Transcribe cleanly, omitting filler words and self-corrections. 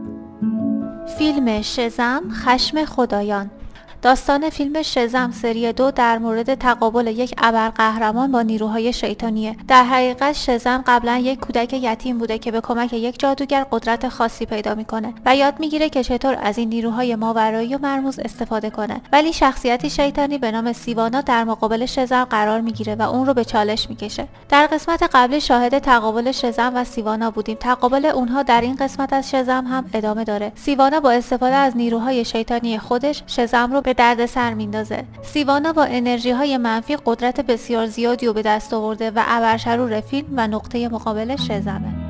فیلم شزم خشم خدایان. داستان فیلم شزم سری 2 در مورد تقابل یک ابرقهرمان با نیروهای شیطانیه. در حقیقت شزم قبلا یک کودک یتیم بوده که به کمک یک جادوگر قدرت خاصی پیدا میکنه و یاد میگیره که چطور از این نیروهای ماورایی و مرموز استفاده کنه. ولی شخصیتی شیطانی به نام سیوانا در مقابل شزم قرار میگیره و اون رو به چالش میکشه. در قسمت قبلی شاهد تقابل شزم و سیوانا بودیم. تقابل اونها در این قسمت از شزم هم ادامه داره. سیوانا با استفاده از نیروهای شیطانی خودش شزم رو به دردسر میندازه. سیوانا با انرژی های منفی قدرت بسیار زیادی رو به دست آورده و ابرشرور فیلم و نقطه مقابل شزمه.